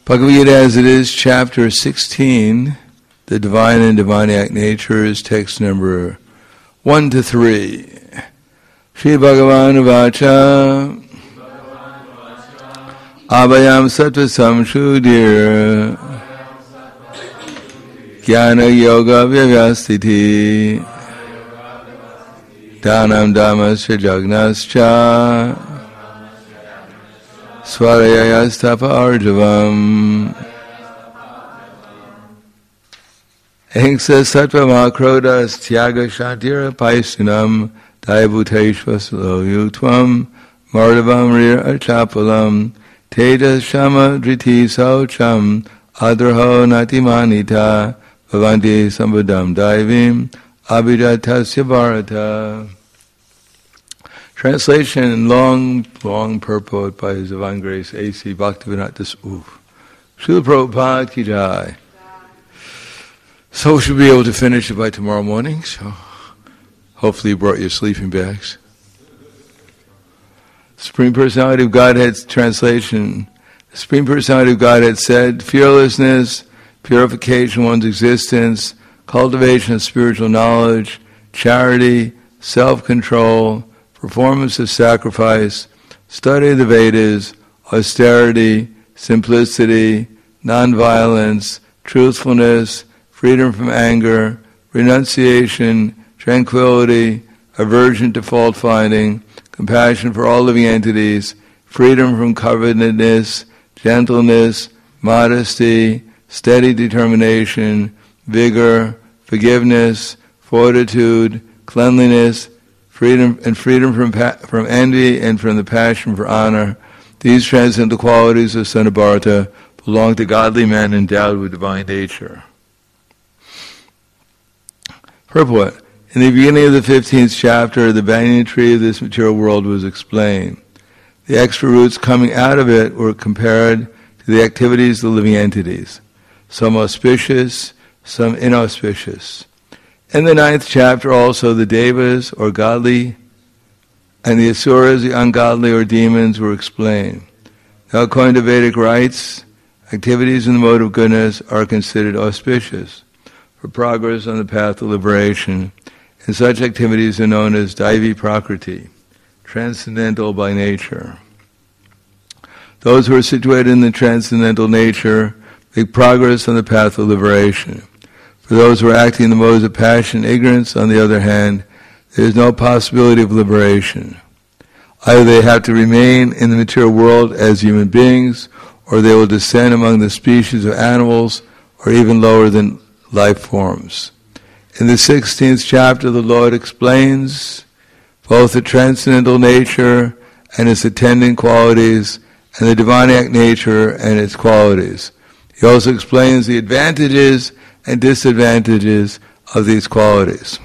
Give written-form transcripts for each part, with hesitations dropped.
Bhagavad Gita as it is, chapter 16, the divine and demoniac natures, text number 1 to 3. Shri Bhagavan Vacha Abhayam Sattva Samshudir Jnana Yoga Vyavastiti Dhanam Dhammasya Jagnascha Swarayayastapa Arjavam Ahimsa Sattva Makrodas Tyaga Shatira Paisunam Daibhuteshvasalo Yutvam Mardavam Rir Achapalam Tejas Shama Driti Saucham Adraho Natimanita Bhavanti Sambadam Daivim Abhijatasya Bharata. Translation, long purport by His Divine Grace A.C. Bhaktivinoda Srila Prabhupada Ki Jai. So we should be able to finish it by tomorrow morning. So hopefully you brought your sleeping bags. Supreme Personality of Godhead's translation. The Supreme Personality of Godhead said, fearlessness, purification of one's existence, cultivation of spiritual knowledge, charity, self-control, performance of sacrifice, study of the Vedas, austerity, simplicity, non-violence, truthfulness, freedom from anger, renunciation, tranquility, aversion to fault-finding, compassion for all living entities, freedom from covetousness, gentleness, modesty, steady determination, vigor, forgiveness, fortitude, cleanliness, freedom from envy and from the passion for honor. These transcendental qualities of Son of Bharata belong to godly men endowed with divine nature. Purport. In the beginning of the 15th chapter, the banyan tree of this material world was explained. The extra roots coming out of it were compared to the activities of the living entities, some auspicious, some inauspicious. In the 9th chapter also, the devas, or godly, and the asuras, the ungodly, or demons, were explained. Now, according to Vedic rites, activities in the mode of goodness are considered auspicious for progress on the path of liberation, and such activities are known as Daivi Prakriti, transcendental by nature. Those who are situated in the transcendental nature make progress on the path of liberation. For those who are acting in the modes of passion and ignorance, on the other hand, there is no possibility of liberation. Either they have to remain in the material world as human beings, or they will descend among the species of animals, or even lower than life forms. In the 16th chapter, the Lord explains both the transcendental nature and its attendant qualities, and the demoniac nature and its qualities. He also explains the advantages and disadvantages of these qualities.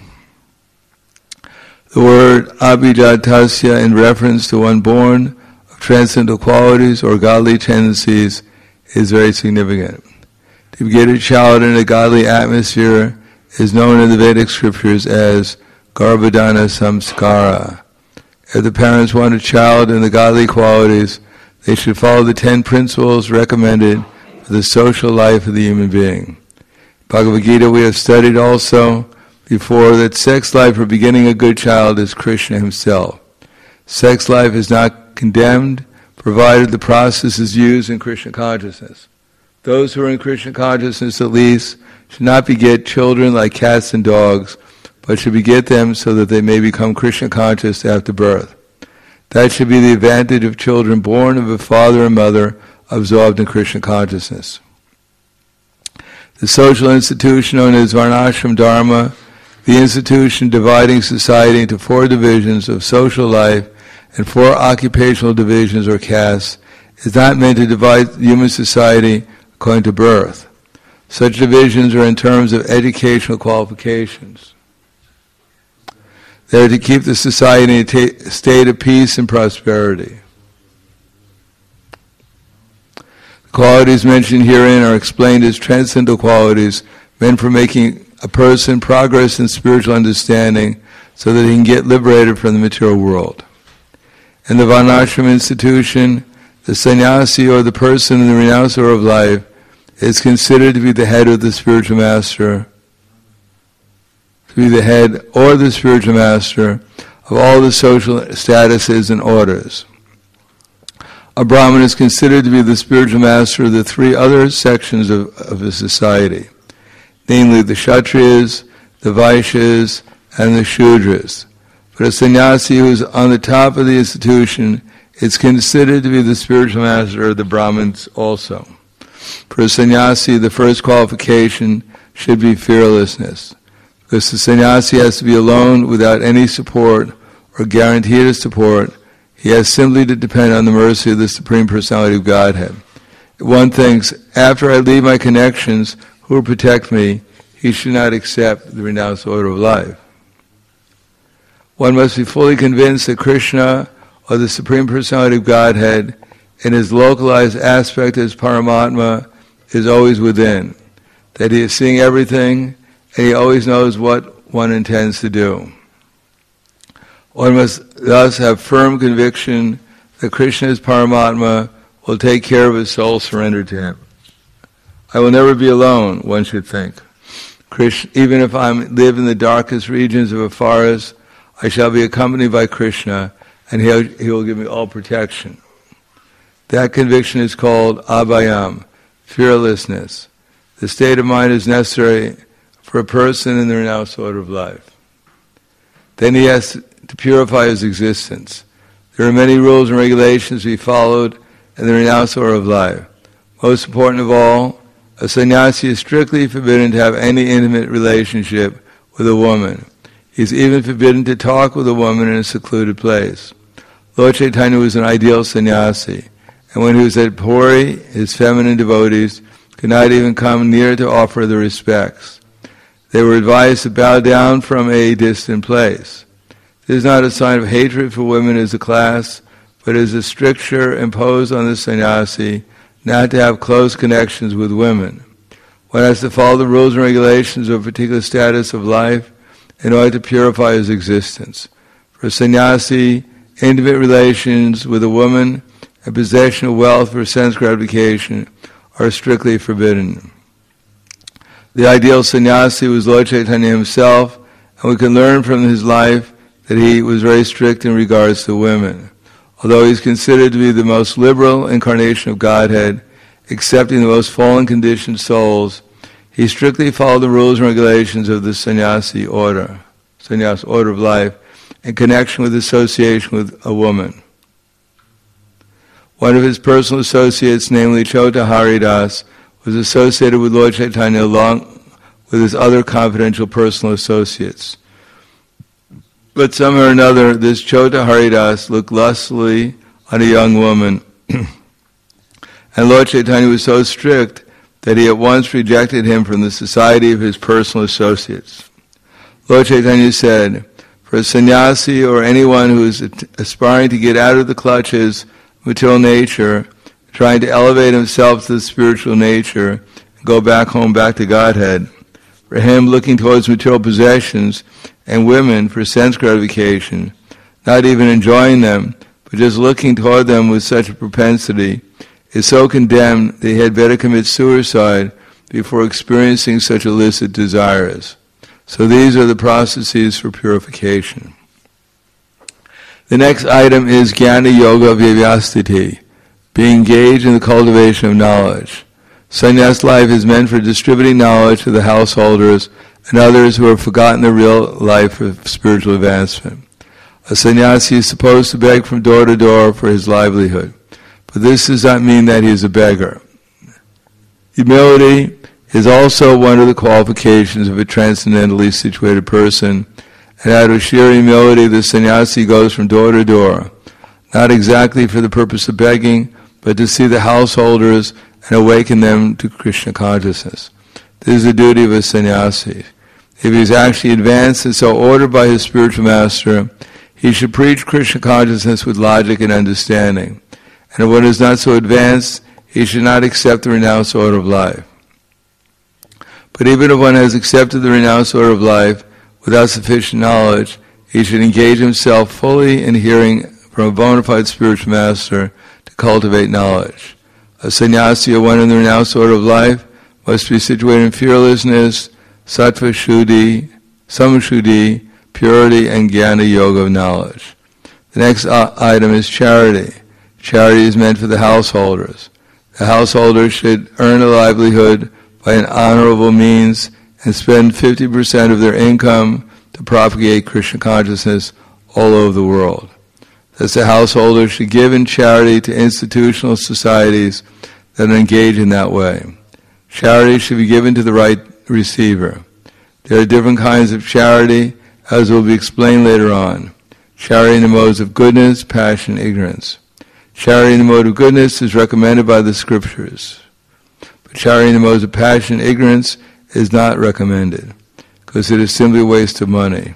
The word abhijatasya, in reference to one born of transcendental qualities or godly tendencies, is very significant. To get a child in a godly atmosphere is known in the Vedic scriptures as garbhadhana samskara. If the parents want a child in the godly qualities, they should follow the 10 principles recommended for the social life of the human being. Bhagavad Gita, we have studied also before that sex life for beginning a good child is Krishna himself. Sex life is not condemned, provided the process is used in Krishna consciousness. Those who are in Krishna consciousness at least should not beget children like cats and dogs, but should beget them so that they may become Krishna conscious after birth. That should be the advantage of children born of a father and mother absorbed in Krishna consciousness. The social institution known as Varnashram Dharma, the institution dividing society into 4 divisions of social life and 4 occupational divisions or castes, is not meant to divide human society according to birth. Such divisions are in terms of educational qualifications. They are to keep the society in a state of peace and prosperity. The qualities mentioned herein are explained as transcendental qualities meant for making a person progress in spiritual understanding so that he can get liberated from the material world. In the Varnashram institution, The sannyasi, or the person in the renounced order of life, is considered to be the head of the spiritual master, to be the head or the spiritual master of all the social statuses and orders. A Brahmin is considered to be the spiritual master of the three other sections of a society, namely the Kshatriyas, the Vaishyas, and the Shudras. But a sannyasi who is on the top of the institution is considered to be the spiritual master of the Brahmins also. For a sannyasi, the first qualification should be fearlessness, because the sannyasi has to be alone without any support or guarantee of support. He has simply to depend on the mercy of the Supreme Personality of Godhead. One thinks, after I leave my connections, who will protect me? He should not accept the renounced order of life. One must be fully convinced that Krishna, or the Supreme Personality of Godhead, in his localized aspect as Paramatma, is always within, that he is seeing everything, and he always knows what one intends to do. One must thus have firm conviction that Krishna as Paramatma will take care of his soul surrendered to him. I will never be alone, one should think. Krishna, even if I live in the darkest regions of a forest, I shall be accompanied by Krishna, and he will give me all protection. That conviction is called abhayam, fearlessness. The state of mind is necessary for a person in the renounced order of life. Then he has to purify his existence. There are many rules and regulations to be followed in the renounced order of life. Most important of all, a sannyasi is strictly forbidden to have any intimate relationship with a woman. He is even forbidden to talk with a woman in a secluded place. Lord Chaitanya was an ideal sannyasi, and when he was at Puri, his feminine devotees could not even come near to offer the respects. They were advised to bow down from a distant place. This is not a sign of hatred for women as a class, but is a stricture imposed on the sannyasi not to have close connections with women. One has to follow the rules and regulations of a particular status of life in order to purify his existence. For a sannyasi, intimate relations with a woman and possession of wealth for sense gratification are strictly forbidden. The ideal sannyasi was Lord Chaitanya himself, and we can learn from his life that he was very strict in regards to women. Although he is considered to be the most liberal incarnation of Godhead, accepting the most fallen conditioned souls, he strictly followed the rules and regulations of the sannyasi order of life, in connection with association with a woman. One of his personal associates, namely Chota Haridas, was associated with Lord Chaitanya along with his other confidential personal associates. But somehow or another, this Chota Haridas looked lustfully on a young woman, and Lord Chaitanya was so strict that he at once rejected him from the society of his personal associates. Lord Chaitanya said, for a sannyasi or anyone who is aspiring to get out of the clutches of material nature, trying to elevate himself to the spiritual nature, and go back home, back to Godhead, for him looking towards material possessions and women for sense gratification, not even enjoying them, but just looking toward them with such a propensity, is so condemned that he had better commit suicide before experiencing such illicit desires. So these are the processes for purification. The next item is Jnana Yoga Vyavastiti, being engaged in the cultivation of knowledge. Sannyas life is meant for distributing knowledge to the householders and others who have forgotten the real life of spiritual advancement. A sannyasi is supposed to beg from door to door for his livelihood, but this does not mean that he is a beggar. Humility is also one of the qualifications of a transcendentally situated person, and out of sheer humility the sannyasi goes from door to door, not exactly for the purpose of begging, but to see the householders and awaken them to Krishna consciousness. This is the duty of a sannyasi. If he is actually advanced and so ordered by his spiritual master, he should preach Krishna consciousness with logic and understanding. And if one is not so advanced, he should not accept the renounced order of life. But even if one has accepted the renounced order of life without sufficient knowledge, he should engage himself fully in hearing from a bona fide spiritual master to to cultivate knowledge. A sannyasi, or one in the renounced order of life, must be situated in fearlessness, sattva shuddhi, samashuddhi, purity, and jnana yoga of knowledge. The next item is charity. Charity is meant for the householders. The householders should earn a livelihood by an honorable means and spend 50% of their income to propagate Krishna consciousness all over the world. Thus, the householders should give in charity to institutional societies that engage in that way. Charity should be given to the right receiver. There are different kinds of charity, as will be explained later on. Charity in the modes of goodness, passion, ignorance. Charity in the mode of goodness is recommended by the scriptures. But charity in the modes of passion, ignorance is not recommended, because it is simply a waste of money.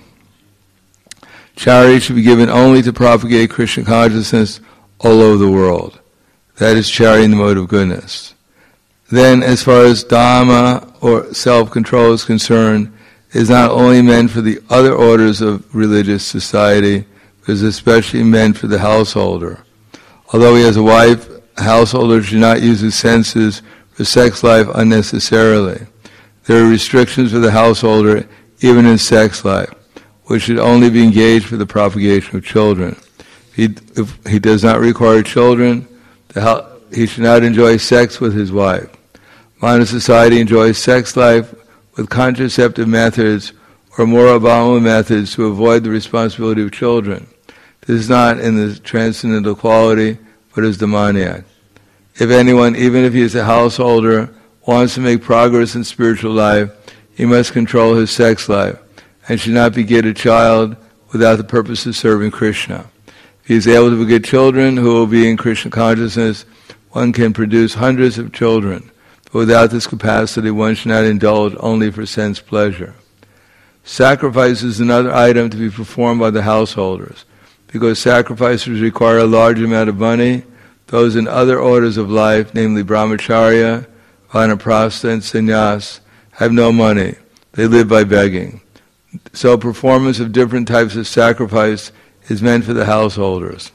Charity should be given only to propagate Krishna consciousness all over the world. That is charity in the mode of goodness. Then, as far as Dhamma, or self-control, is concerned, it is not only meant for the other orders of religious society, but is especially meant for the householder. Although he has a wife, a householder should not use his senses for sex life unnecessarily. There are restrictions for the householder, even in sex life, which should only be engaged for the propagation of children. If he does not require children, he should not enjoy sex with his wife. Modern society enjoys sex life with contraceptive methods or more abominable methods to avoid the responsibility of children. This is not in the transcendental quality, but is demoniac. If anyone, even if he is a householder, wants to make progress in spiritual life, he must control his sex life, and should not beget a child without the purpose of serving Krishna. If he is able to beget children who will be in Krishna consciousness, one can produce hundreds of children. But without this capacity, one should not indulge only for sense pleasure. Sacrifice is another item to be performed by the householders. Because sacrifices require a large amount of money, those in other orders of life, namely brahmacharya, vanaprastha, and sannyas, have no money. They live by begging. So performance of different types of sacrifice is meant for the householders.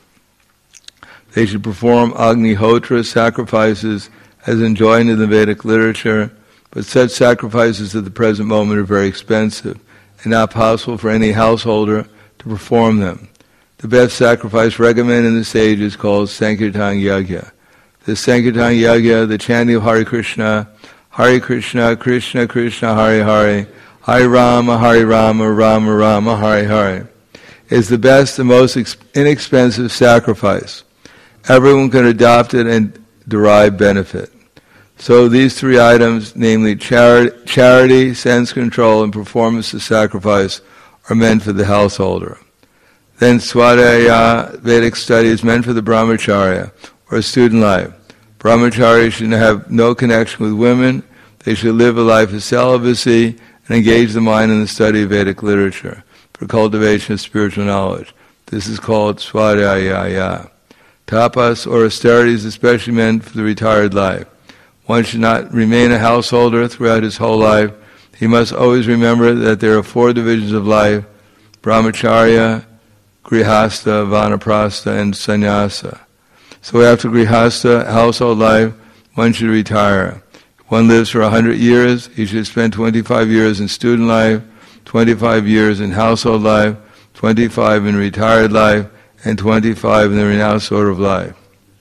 They should perform Agnihotra sacrifices as enjoined in the Vedic literature, but such sacrifices at the present moment are very expensive and not possible for any householder to perform them. The best sacrifice recommended in this age is called Sankirtan Yajna. The Sankirtan Yajna, the chanting of Hare Krishna, Krishna Krishna, Hare Hare, Hare Rama, Rama Rama, Hare Hare, is the best and most inexpensive sacrifice. Everyone can adopt it and derive benefit. So these three items, namely charity, sense control, and performance of sacrifice, are meant for the householder. Then Swadhyaya, Vedic study, is meant for the brahmacharya, or student life. Brahmacharya should have no connection with women. They should live a life of celibacy and engage the mind in the study of Vedic literature for cultivation of spiritual knowledge. This is called Swadhyaya. Tapas, or austerity, is especially meant for the retired life. One should not remain a householder throughout his whole life. He must always remember that there are 4 divisions of life: brahmacharya, grihastha, vanaprastha, and sannyasa. So after grihastha, household life, one should retire. If one lives for 100 years, he should spend 25 years in student life, 25 years in household life, 25 in retired life, and 25 in the renounced order of life.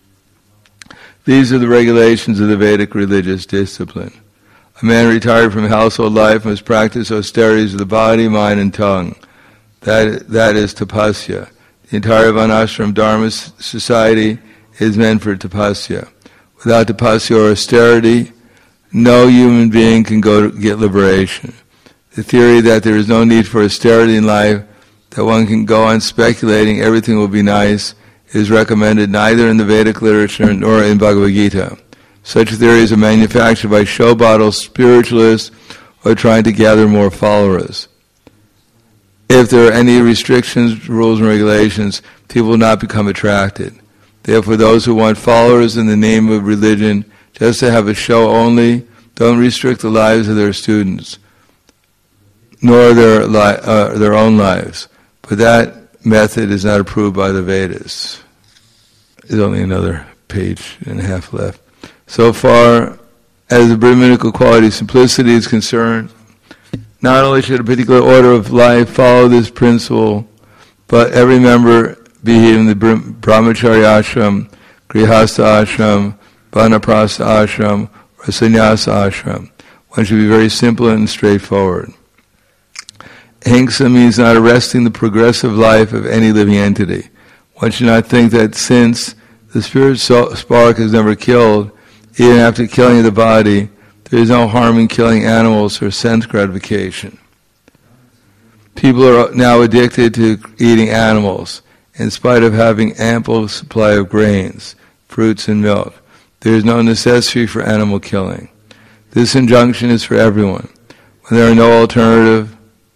These are the regulations of the Vedic religious discipline. A man retired from household life must practice austerities of the body, mind, and tongue. That is tapasya. The entire Varnashram Dharma society is meant for tapasya. Without tapasya or austerity, no human being can get liberation. The theory that there is no need for austerity in life, that one can go on speculating everything will be nice, is recommended neither in the Vedic literature nor in Bhagavad Gita. Such theories are manufactured by show bottle spiritualists who are trying to gather more followers. If there are any restrictions, rules, and regulations, people will not become attracted. Therefore, those who want followers in the name of religion, just to have a show only, don't restrict the lives of their students, nor their own lives. But that method is not approved by the Vedas. It's only another page and a half left. So far as the Brahminical quality simplicity is concerned, not only should a particular order of life follow this principle, but every member, be he in the brahmacharya ashram, grihastha ashram, vanaprastha ashram, or sannyasa ashram, one should be very simple and straightforward. Ahimsa means not arresting the progressive life of any living entity. One should not think that since the spirit spark is never killed, even after killing the body, there is no harm in killing animals for sense gratification. People are now addicted to eating animals, in spite of having ample supply of grains, fruits, and milk. There is no necessity for animal killing. This injunction is for everyone. When there is no alternative,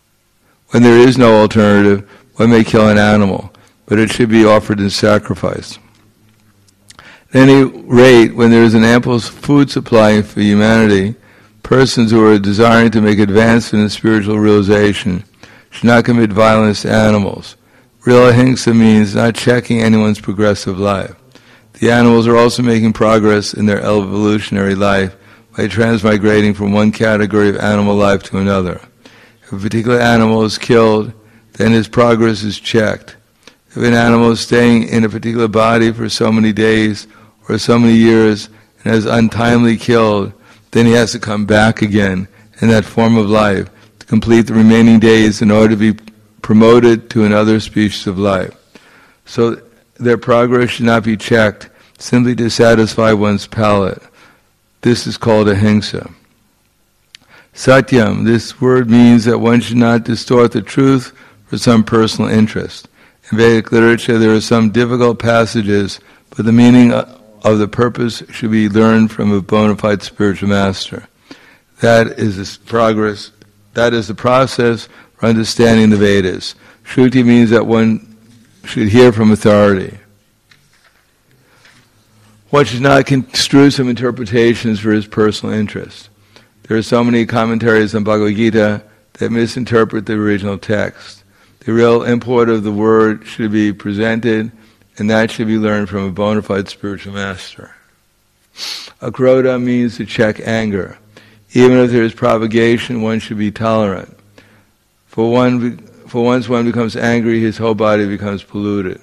one may kill an animal, but it should be offered in sacrifice. At any rate, when there is an ample food supply for humanity, persons who are desiring to make advancement in spiritual realization should not commit violence to animals. Real ahimsa means not checking anyone's progressive life. The animals are also making progress in their evolutionary life by transmigrating from one category of animal life to another. If a particular animal is killed, then his progress is checked. If an animal is staying in a particular body for so many days or so many years and is untimely killed, then he has to come back again in that form of life to complete the remaining days in order to be promoted to another species of life. So their progress should not be checked simply to satisfy one's palate. This is called ahimsa. Satyam, this word means that one should not distort the truth for some personal interest. In Vedic literature there are some difficult passages, but the meaning of the purpose should be learned from a bona fide spiritual master. That is the process for understanding the Vedas. Shruti means that one should hear from authority. One should not construe some interpretations for his personal interest. There are so many commentaries on Bhagavad Gita that misinterpret the original text. The real import of the word should be presented, and that should be learned from a bona fide spiritual master. Akrodha means to check anger. Even if there is propagation, one should be tolerant. For once one becomes angry, his whole body becomes polluted.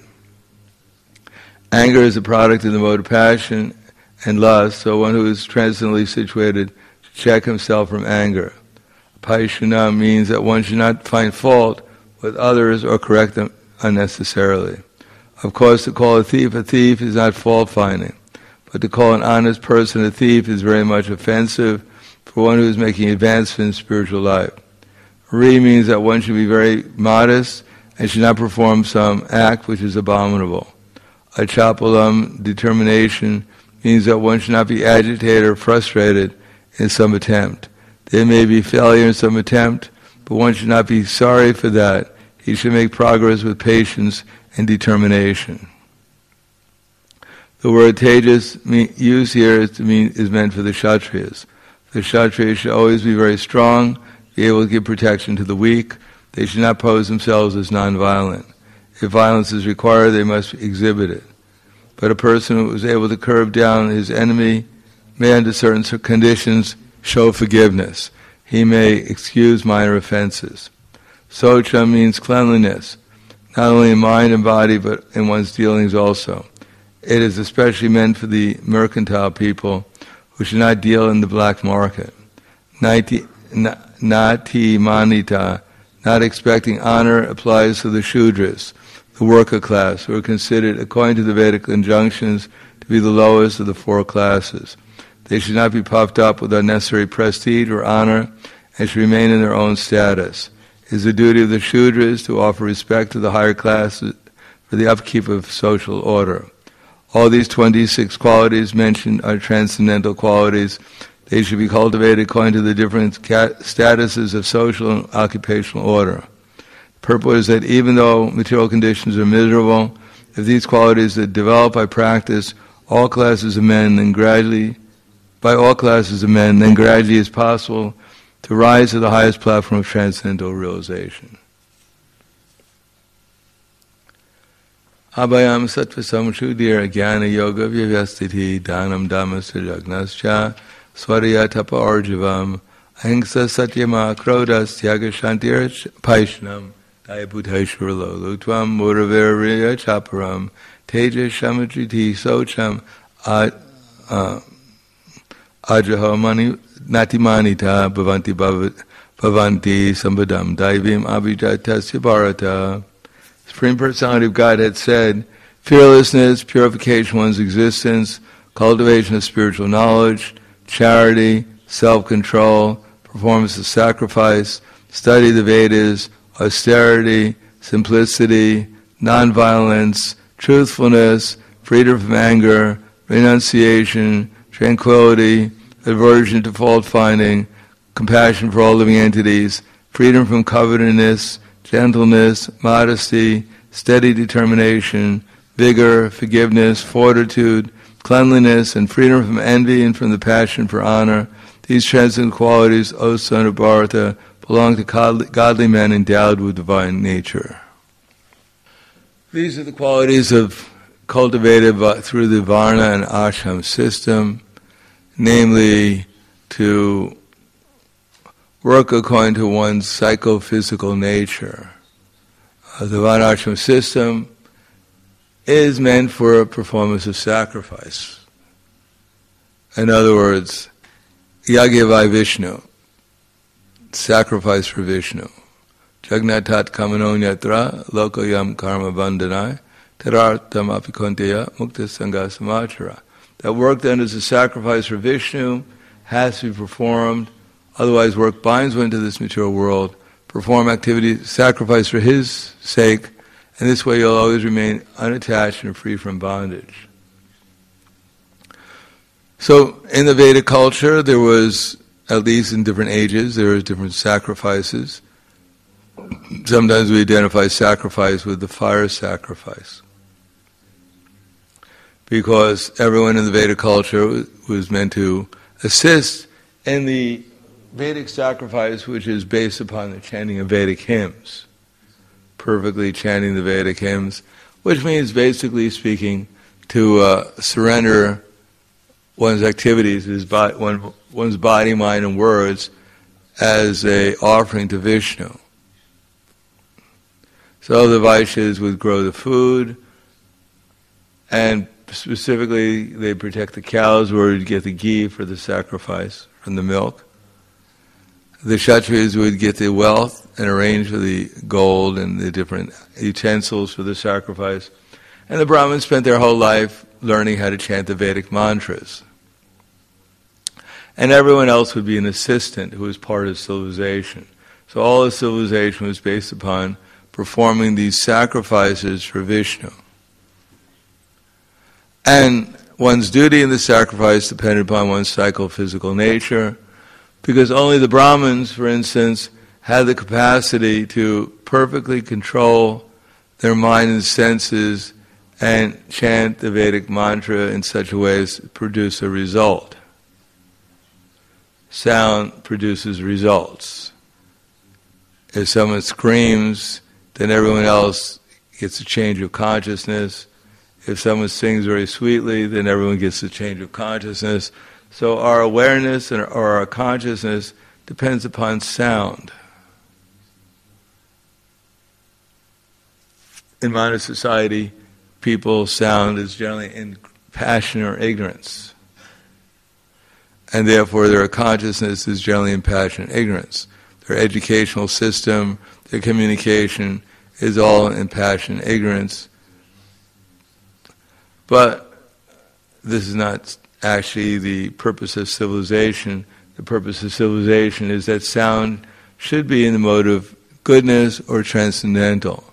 Anger is a product of the mode of passion and lust, so one who is transcendently situated should check himself from anger. Paishana means that one should not find fault with others or correct them unnecessarily. Of course, to call a thief is not fault-finding, but to call an honest person a thief is very much offensive for one who is making advancement in spiritual life. Re means that one should be very modest and should not perform some act which is abominable. Achapalam, determination, means that one should not be agitated or frustrated in some attempt. There may be failure in some attempt, but one should not be sorry for that. He should make progress with patience and determination. The word tejas used here is meant for the Kshatriyas. The Kshatriyas should always be very strong, be able to give protection to the weak. They should not pose themselves as non-violent. If violence is required, they must exhibit it. But a person who is able to curb down his enemy may, under certain conditions, show forgiveness. He may excuse minor offenses. Socha means cleanliness, not only in mind and body, but in one's dealings also. It is especially meant for the mercantile people who should not deal in the black market. Nati manita, not expecting honor, applies to the Shudras, the worker class, who are considered, according to the Vedic injunctions, to be the lowest of the four classes. They should not be puffed up with unnecessary prestige or honor, and should remain in their own status. It is the duty of the Shudras to offer respect to the higher classes for the upkeep of social order. All these 26 qualities mentioned are transcendental qualities. They should be cultivated according to the different statuses of social and occupational order. The purpose is that even though material conditions are miserable, if these qualities are developed by practice, all classes of men, then gradually is possible to rise to the highest platform of transcendental realization. Abhayam sattva samshuddhir jnana yoga vyavastiti dhanam dhammasya yagnascha swarya tapa arjavam ahimsa satyama krodas tyaga shantir paishnam dayabhutaishvarlo lutvam muravirya chaparam teja shamadriti socham ajahamani natimanita bhavanti sambadam daivim abhijatasya bharata. Supreme Personality of Godhead said, fearlessness, purification of one's existence, cultivation of spiritual knowledge, charity, self-control, performance of sacrifice, study of the Vedas, austerity, simplicity, non-violence, truthfulness, freedom from anger, renunciation, tranquility, aversion to fault-finding, compassion for all living entities, freedom from covetousness, gentleness, modesty, steady determination, vigor, forgiveness, fortitude, cleanliness, and freedom from envy and from the passion for honor. These transcendent qualities, O son of Bharata, belong to godly men endowed with divine nature. These are the qualities cultivated through the Varna and Ashram system, namely to work according to one's psychophysical nature. The Varnashram system is meant for a performance of sacrifice. In other words, Yagya vai Vishnu, sacrifice for Vishnu. Jagnatat kamano nyatra lokayam karma bandhanai tarartam apikonteya mukta sangha samachara. That work then is a sacrifice for Vishnu, has to be performed. Otherwise, work binds one to this material world, perform activities, sacrifice for his sake, and this way you'll always remain unattached and free from bondage. So, in the Vedic culture, there was, at least in different ages, there were different sacrifices. Sometimes we identify sacrifice with the fire sacrifice, because everyone in the Vedic culture was meant to assist in the Vedic sacrifice, which is based upon the chanting of Vedic hymns, perfectly chanting the Vedic hymns, which means, basically speaking, to surrender one's activities, one's body, mind, and words as an offering to Vishnu. So the Vaishyas would grow the food, and specifically they protect the cows where you'd get the ghee for the sacrifice from the milk. The Kshatriyas would get the wealth and arrange for the gold and the different utensils for the sacrifice. And the Brahmins spent their whole life learning how to chant the Vedic mantras. And everyone else would be an assistant who was part of civilization. So all of civilization was based upon performing these sacrifices for Vishnu. And one's duty in the sacrifice depended upon one's psychophysical nature, because only the Brahmins, for instance, had the capacity to perfectly control their mind and senses and chant the Vedic mantra in such a way as to produce a result. Sound produces results. If someone screams, then everyone else gets a change of consciousness. If someone sings very sweetly, then everyone gets a change of consciousness. So our awareness or our consciousness depends upon sound. In modern society, people's sound is generally in passion or ignorance. And therefore their consciousness is generally in passion and ignorance. Their educational system, their communication is all in passion and ignorance. But this is not actually the purpose of civilization. The purpose of civilization is that sound should be in the mode of goodness or transcendental.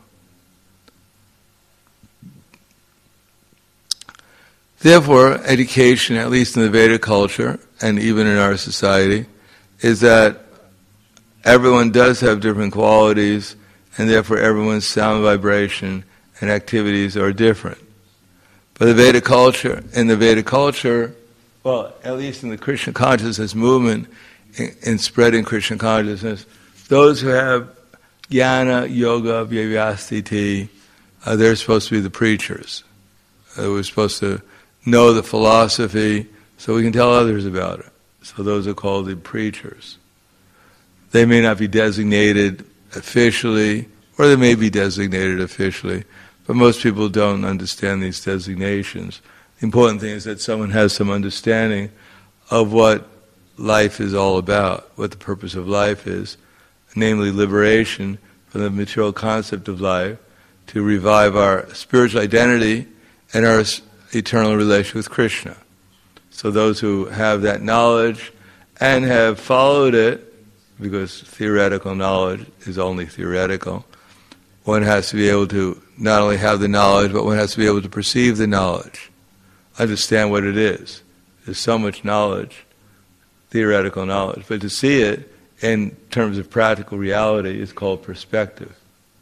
Therefore, education, at least in the Vedic culture, and even in our society, is that everyone does have different qualities, and therefore everyone's sound vibration and activities are different. But in the Vedic culture, well, at least in the Krishna consciousness movement, in spreading Krishna consciousness, those who have jnana, yoga, vyavastiti, they're supposed to be the preachers. We're supposed to know the philosophy so we can tell others about it. So those are called the preachers. They may not be designated officially, or they may be designated officially, but most people don't understand these designations. The important thing is that someone has some understanding of what life is all about, what the purpose of life is, namely liberation from the material concept of life, to revive our spiritual identity and our eternal relation with Krishna. So those who have that knowledge and have followed it, because theoretical knowledge is only theoretical, one has to be able to not only have the knowledge, but one has to be able to perceive the knowledge, understand what it is. There's so much knowledge, theoretical knowledge, but to see it in terms of practical reality is called perspective.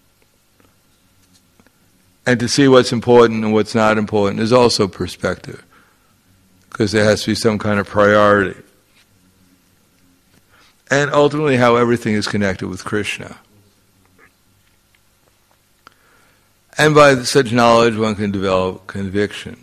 And to see what's important and what's not important is also perspective, because there has to be some kind of priority. And ultimately how everything is connected with Krishna. And by such knowledge one can develop conviction.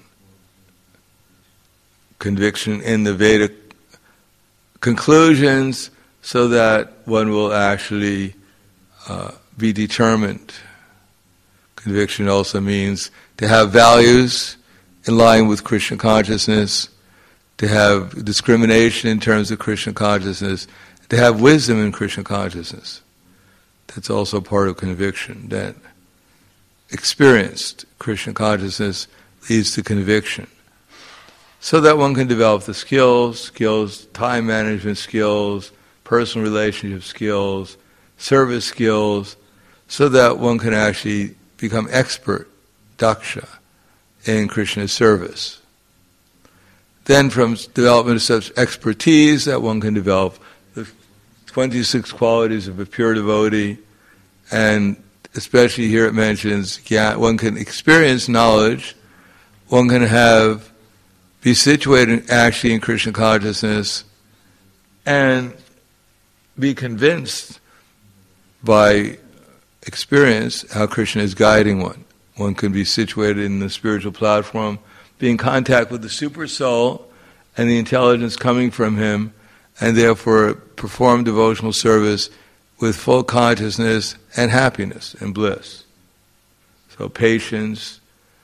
Conviction in the Vedic conclusions, so that one will actually be determined. Conviction also means to have values in line with Krishna consciousness, to have discrimination in terms of Krishna consciousness, to have wisdom in Krishna consciousness. That's also part of conviction, that experienced Krishna consciousness leads to conviction. So that one can develop the skills, time management skills, personal relationship skills, service skills, so that one can actually become expert, daksha, in Krishna's service. Then from development of such expertise that one can develop the 26 qualities of a pure devotee, and especially here it mentions one can experience knowledge, one can be situated actually in Krishna consciousness, and be convinced by experience how Krishna is guiding one. One can be situated in the spiritual platform, be in contact with the super soul and the intelligence coming from him, and therefore perform devotional service with full consciousness and happiness and bliss. So patience,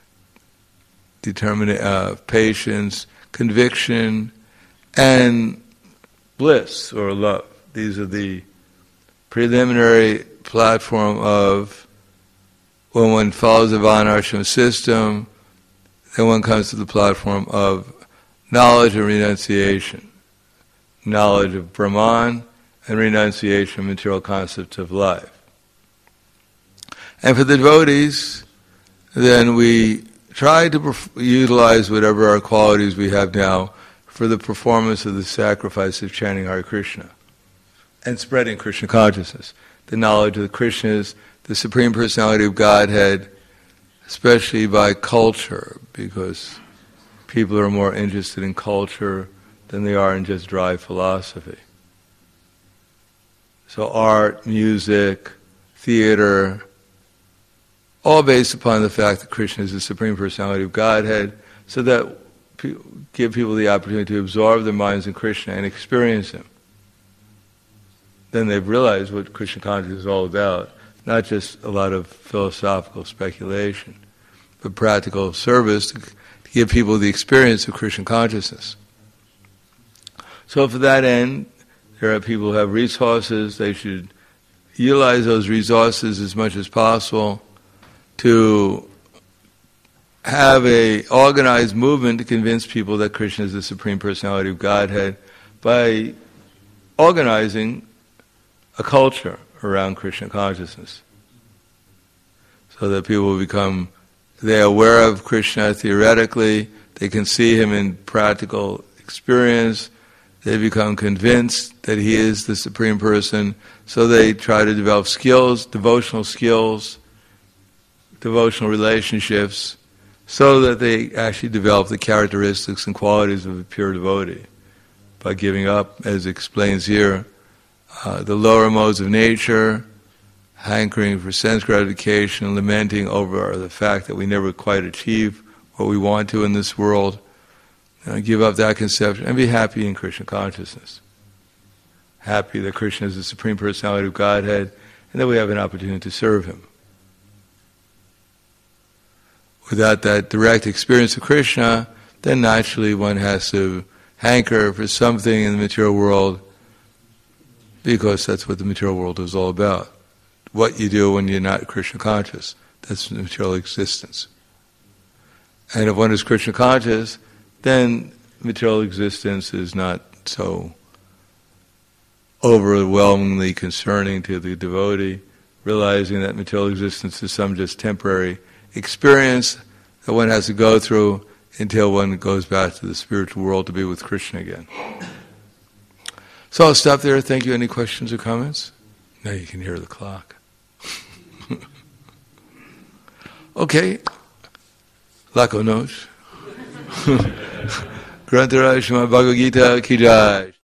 patience, conviction, and bliss or love. These are the preliminary platform of when one follows the Varnashram system, then one comes to the platform of knowledge and renunciation, knowledge of Brahman and renunciation of material concepts of life. And for the devotees, then we try to utilize whatever our qualities we have now for the performance of the sacrifice of chanting Hare Krishna and spreading Krishna consciousness. The knowledge of the Krishnas, the Supreme Personality of Godhead, especially by culture, because people are more interested in culture than they are in just dry philosophy. So art, music, theater, all based upon the fact that Krishna is the Supreme Personality of Godhead, so that give people the opportunity to absorb their minds in Krishna and experience Him. Then they've realized what Krishna consciousness is all about, not just a lot of philosophical speculation, but practical service to give people the experience of Krishna consciousness. So for that end, there are people who have resources. They should utilize those resources as much as possible to have an organized movement to convince people that Krishna is the Supreme Personality of Godhead by organizing a culture around Krishna consciousness, so that people will become, they're aware of Krishna theoretically, they can see Him in practical experience, they become convinced that He is the Supreme Person, so they try to develop skills, devotional relationships, so that they actually develop the characteristics and qualities of a pure devotee by giving up, as explains here, the lower modes of nature, hankering for sense gratification, lamenting over the fact that we never quite achieve what we want to in this world. Give up that conception and be happy in Krishna consciousness. Happy that Krishna is the Supreme Personality of Godhead and that we have an opportunity to serve Him. Without that direct experience of Krishna, then naturally one has to hanker for something in the material world, because that's what the material world is all about. What you do when you're not Krishna conscious, that's the material existence. And if one is Krishna conscious, then material existence is not so overwhelmingly concerning to the devotee, realizing that material existence is some just temporary experience that one has to go through until one goes back to the spiritual world to be with Krishna again. So I'll stop there. Thank you. Any questions or comments? Now you can hear the clock. Okay. Lako Nosh. Grantaraj Srimad Bhagavad Gita Ki Jai.